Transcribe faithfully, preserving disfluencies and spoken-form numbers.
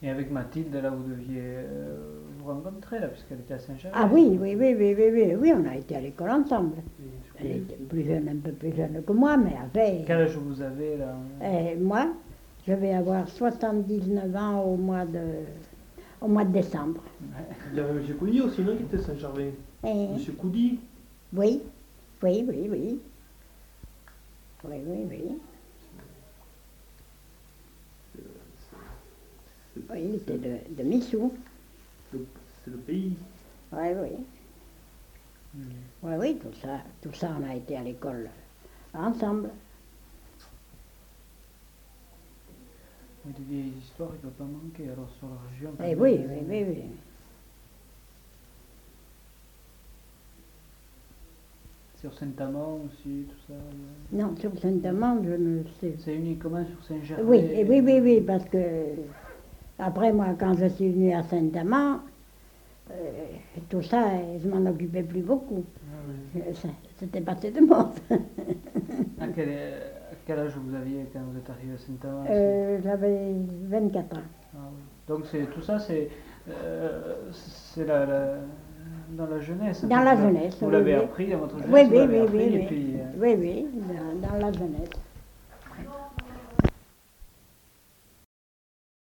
Et avec Mathilde, là, vous deviez euh, vous rencontrer, là, puisqu'elle était à Saint-Gervais. Ah oui, oui, oui, oui, oui, oui, oui, on a été à l'école ensemble. Elle Et- était plus jeune, un peu plus jeune que moi, mais après, Quel âge vous avez, là? euh, moi, je vais avoir soixante-dix-neuf ans au mois de, au mois de décembre. Ouais. Il y avait M. Coudy aussi, non, qui était Saint-Gervais. Et- M. Coudy. oui, oui, oui, oui. Oui, oui, oui. Oui, il était de, de Missou. C'est le pays. Oui, oui. Hmm. Oui, oui, tout ça, tout ça, on a été à l'école ensemble. Oui, des vieilles histoires, il ne doit pas manquer, alors, sur la région. quand Eh même. oui, oui, oui, oui. Sur Saint-Amand aussi, tout ça. euh. Non, sur Saint-Amand, je ne sais. C'est uniquement sur Saint-Gervais. Oui, et oui, oui, oui, parce que après moi, quand je suis venue à Saint-Amand, euh, tout ça, je m'en occupais plus beaucoup. Ah oui. Euh, ça- C'était passé de mode. À quel, à quel âge vous aviez quand vous êtes arrivé à Saint-Amand? Euh, J'avais vingt-quatre ans. Ah oui. Donc c'est tout ça, c'est euh, c'est la, la- dans la jeunesse. Dans Vous la l'a- jeunesse, Vous oui, l'avez oui. appris dans votre jeunesse. Oui, vous oui, l'avez oui, appris, oui, et oui. puis, euh, Oui, oui, dans, dans la jeunesse.